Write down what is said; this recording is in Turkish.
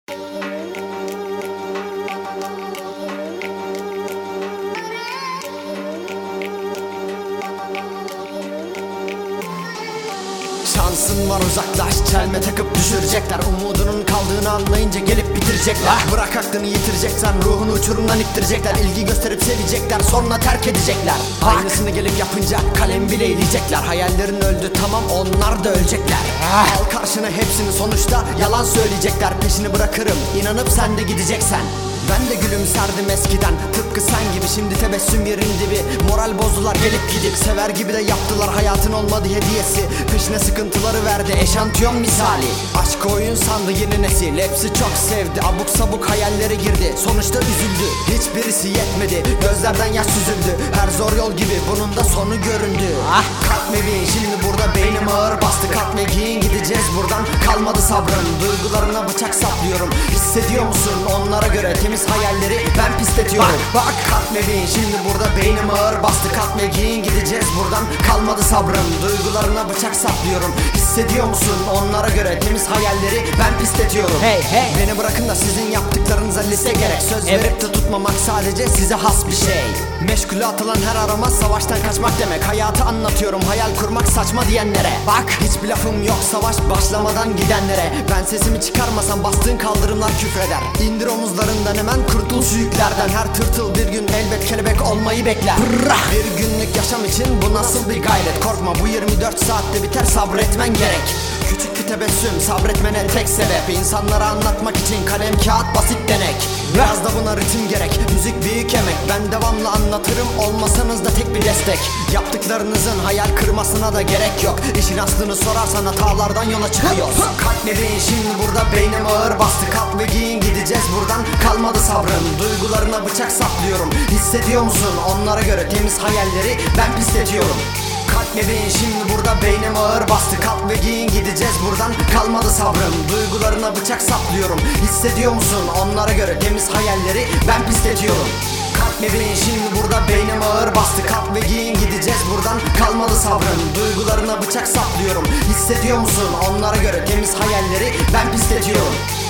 Şansın var, uzaklaş, çelme takıp düşürecekler. Umudunun kaldığını anlayınca gelip bitirecekler. Bırak aklını yitireceksen ruhunu uçurumdan ittirecekler. İlgi gösterip sevecekler, sonra terk edecekler. Aynısını gelip yapınca kalem bile eğilecekler. Hayallerin öldü, tamam, onlar da ölecekler. Al karşına hepsini, sonuçta yalan söyleyecekler. Peşini bırakırım, inanıp sen de gideceksen. Ben de gülümserdim eskiden, tıpkı sen gibi. Şimdi tebessüm yerin dibi. Moral bozdular gelip gidip. Sever gibi de yaptılar, hayatın olmadı hediyesi. Peşine sıkıntıları verdi, eşantiyon misali. Aşk oyun sandı yeni nesil, hepsi çok sevdi. Abuk sabuk hayallere girdi, sonuçta üzüldü. Hiçbirisi yetmedi, gözlerden yaş süzüldü. Her zor yol gibi bunun da sonu göründü. Kalk bebeğin, şimdi burada beynim ağır bastı. Kalk ve giyin, gideceğiz buradan, kalmadı sabrım. Duygularına bıçak saplıyorum, hissediyor musun? Onlara göre temiz hayalleri ben pisletiyorum. Bak kalk bebeğin, şimdi burada beynim ağır bastı. Kalk ve giyin, gideceğiz buradan, kalmadı sabrım. Duygularına bıçak saplıyorum, hissediyor musun? Onlara göre temiz hayalleri ben pisletiyorum. Hey hey, Beni bırakın da sizin yaptıklarınıza liste gerek. Söz verip de tutmamak sadece size has bir şey. Meşgule atılan her arama savaştan kaçmak demek. Hayatı anlatıyorum, hayal kurmak saçma diyenlere. Bak hiçbir lafım yok savaş başlamadan gidenlere. Ben sesimi çıkarmasam bastığın kaldırımlar küfreder. İndir omuzlarından, hemen kurtul şu yüklerden. Her tırtıl bir gün elbet kelebek olmayı bekler. Bir günlük yaşam için bu nasıl bir gayret? Korkma, bu 24 saatte biter, sabretmen gerek. Küçük bir tebessüm, sabretmene tek sebep. İnsanlara anlatmak için kalem kağıt basit denek. Biraz da buna ritim gerek, müzik büyük emek. Ben devamlı anlatırım, olmasanız da tek bir destek. Yaptıklarınızın hayal kırmasına da gerek yok. İşin aslını sorarsan hatalardan yola çıkıyoruz. Kalk bebeğin, şimdi burada beynim ağır bastı. Kalk ve giyin, gideceğiz buradan, kalmadı sabrım. Duygularına bıçak saplıyorum, hissediyor musun? Onlara göre temiz hayalleri ben pisletiyorum. Kalk bebeğin, şimdi burada beynim ağır bastı. Kalk ve giyin, gideceğiz buradan, kalmadı sabrım. Duygularına bıçak saplıyorum, hissediyor musun? Onlara göre temiz hayalleri ben pisletiyorum. Kalk bebeğin, şimdi burada beynim ağır bastı. Kalk ve giyin, gideceğiz buradan, kalmadı sabrım. Duygularına bıçak saplıyorum, hissediyor musun? Onlara göre temiz hayalleri ben pisletiyorum.